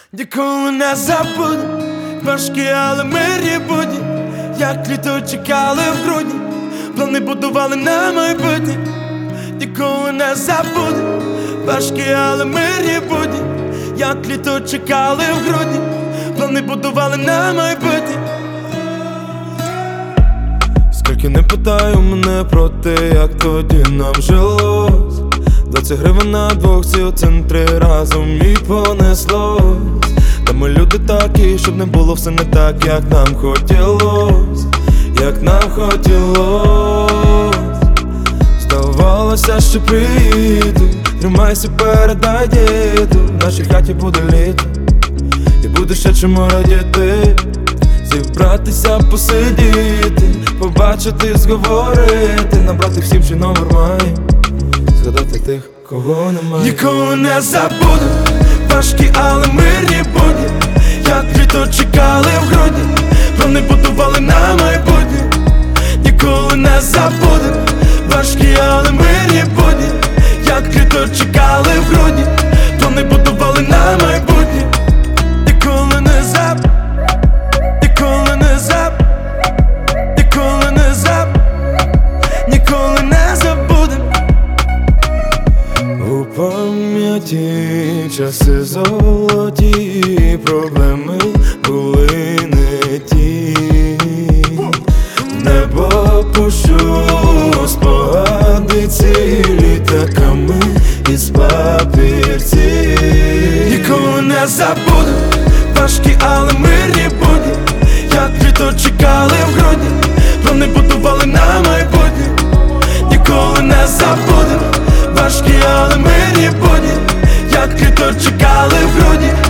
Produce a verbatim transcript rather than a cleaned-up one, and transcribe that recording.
Ніколи не забуду, важкі, але мирні будні, як літо чекали в грудні, плани будували на майбутнє. Ніколи не забуду, важкі, але мирні будні, як літо чекали в грудні, плани будували на майбутнє. Скільки не питаю мене про те, як тоді нам жилось, двадцять гривень на двох ці у центрі разом і понеслось. Та ми люди такі, щоб не було все не так, як нам хотілось, як нам хотілось. Здавалося, що приїду, тримайся, передай діду, в нашій хаті буде літо, і буде ще чому радіти. Зібратися, посидіти, побачити, зговорити, набрати всім, що номер має, згадати тих, кого немає. Ніколи не забуду, важкі, але мирні будні, як літо чекали в грудні, плани будували на майбутнє. Ніколи не забуду, важкі, але мирні будні, як літо чекали в грудні, плани будували на майбутнє. Ніколи не забуду, ніколи не забуду, ніколи не забуду, ніколи не забудем. У пам'яті часи золоті, проблеми були не ті. Небо пущу, спогади цілі літаками із папірці. Ніколи не забуду, важкі, але мирні будні, як літо чекали в грудні, плани будували на майбутнє. Ніколи не забуду, важкі, але мирні будні, як літо чекали в грудні,